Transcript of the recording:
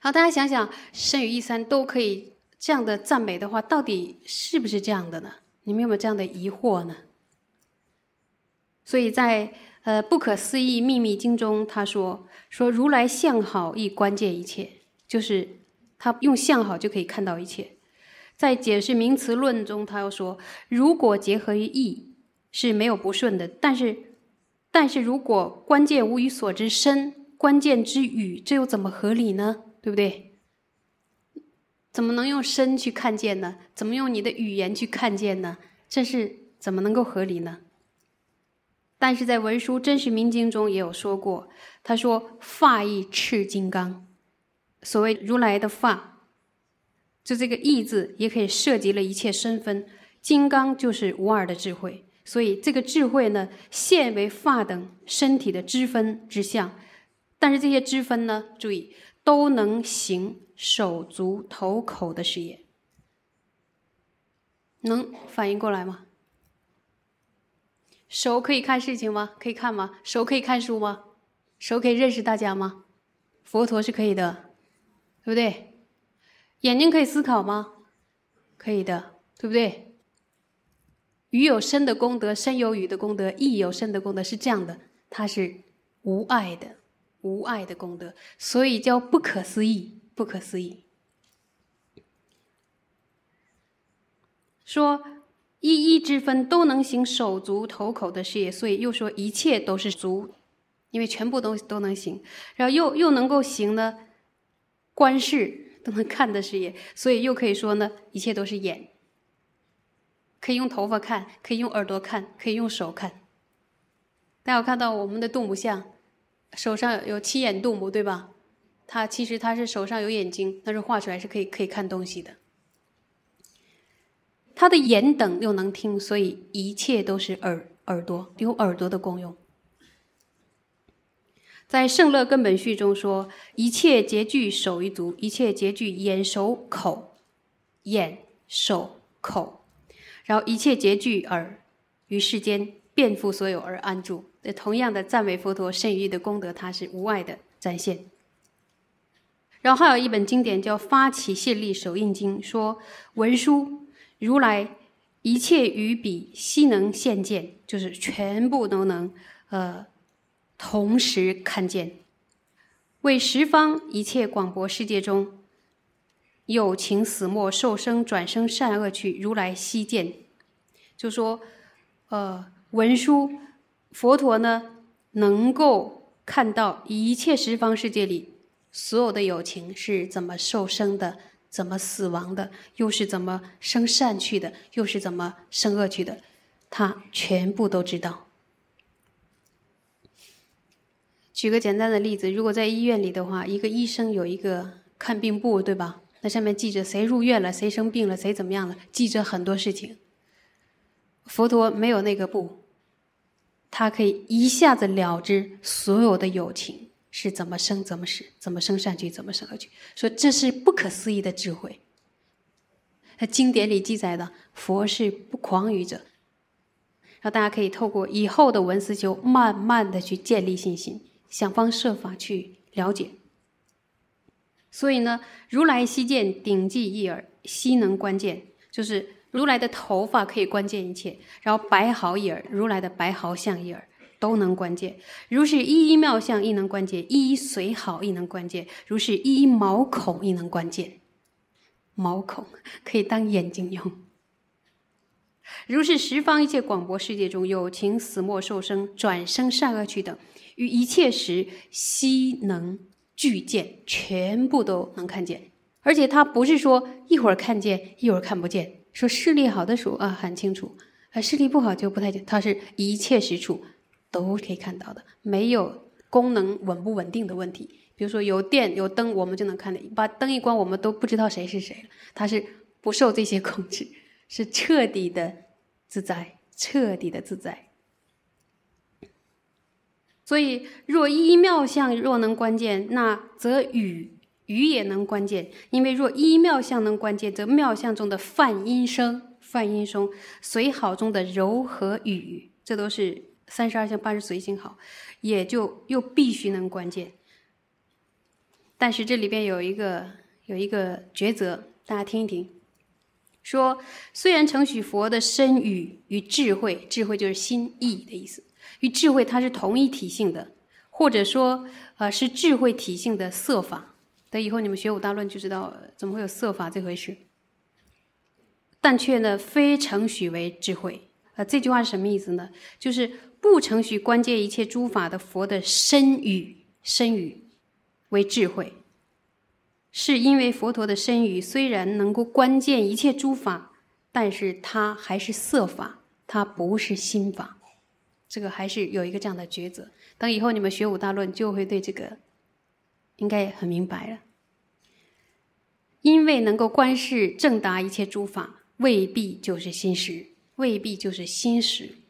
好，大家想想，圣与义三都可以这样的赞美的话，到底是不是这样的呢？你们有没有这样的疑惑呢？所以在不可思议秘密经中，他说如来相好亦关键一切，就是他用相好就可以看到一切。在解释名词论中，他又说，如果结合于义是没有不顺的，但是如果关键无与所知身，关键之语，这又怎么合理呢？对不对？怎么能用身去看见呢？怎么用你的语言去看见呢？这是怎么能够合理呢？但是在文殊真实明经中也有说过，他说法义赤金刚，所谓如来的法，就这个义字也可以涉及了一切身分，金刚就是无二的智慧，所以这个智慧呢，现为法等身体的支分之相，但是这些支分呢，注意都能行手足头口的事业。能反应过来吗？手可以看事情吗？可以看吗？手可以看书吗？手可以认识大家吗？佛陀是可以的，对不对？眼睛可以思考吗？可以的，对不对？语有身的功德，身有语的功德，意有身的功德，是这样的，它是无碍的，无碍的功德，所以叫不可思议，不可思议。说一一之分都能行手足头口的事业，所以又说一切都是足，因为全部都能行，然后又能够行呢观视都能看的事业，所以又可以说呢一切都是眼，可以用头发看，可以用耳朵看，可以用手看。大家有看到我们的度母像，手上有七眼度母，对吧？其实它是手上有眼睛，但是画出来是可以看东西的。他的眼等又能听，所以一切都是耳朵，有耳朵的功用。在圣乐根本序中说，一切皆具手于足，一切皆具眼手口，眼手口，然后一切皆具耳，于世间遍覆所有而安住。同样的赞美佛陀圣于义的功德，它是无碍的展现。然后还有一本经典叫《发起信力手印经》，说文殊如来一切于彼悉能现见，就是全部都能同时看见，为十方一切广博世界中有情死没受生转生善恶趣，如来悉见。就说文殊佛陀呢能够看到一切十方世界里所有的有情是怎么受生的，怎么死亡的，又是怎么生善去的，又是怎么生恶去的，他全部都知道。举个简单的例子，如果在医院里的话，一个医生有一个看病簿，对吧？那上面记着谁入院了，谁生病了，谁怎么样了，记着很多事情。佛陀没有那个簿，他可以一下子了知所有的有情是怎么生怎么死，怎么生善去，怎么生恶去，说这是不可思议的智慧。经典里记载的佛是不诳语者，让大家可以透过以后的文思修，慢慢的去建立信心，想方设法去了解。所以呢，如来悉见顶际一耳，悉能观见，就是如来的头发可以观见一切，然后白毫一耳，如来的白毫相一耳都能观见，如是一一妙相亦能观见，一一随好亦能观见，如是一一毛孔亦能观见。毛孔可以当眼睛用。如是十方一切广博世界中有情死没受生转生善恶趣等，于一切时悉能具见，全部都能看见。而且他不是说一会儿看见一会儿看不见，说视力好的时候很清楚，视力不好就不太清，他是一切时处都可以看到的，没有功能稳不稳定的问题。比如说有电有灯，我们就能看见，把灯一关我们都不知道谁是谁了，它是不受这些控制，是彻底的自在，彻底的自在。所以若一一妙相若能观见，那则语也能观见，因为若一一妙相能观见，则妙相中的梵音声随好中的柔和语，这都是32相8随行好，也就又必须能观见。 但是这里边有一个抉择，大家听一听。说虽然承许佛的身语与智慧，智慧就是心意的意思，与智慧它是同一体性的，或者说是智慧体性的色法。等以后你们学五大论就知道怎么会有色法这回事。但却呢非承许为智慧。这句话是什么意思呢？就是不承许观界一切诸法的佛的身语为智慧，是因为佛陀的身语虽然能够观见一切诸法，但是它还是色法，它不是心法。这个还是有一个这样的抉择。等以后你们学五大论就会对这个应该很明白了。因为能够观视正达一切诸法，未必就是心识，未必就是心识。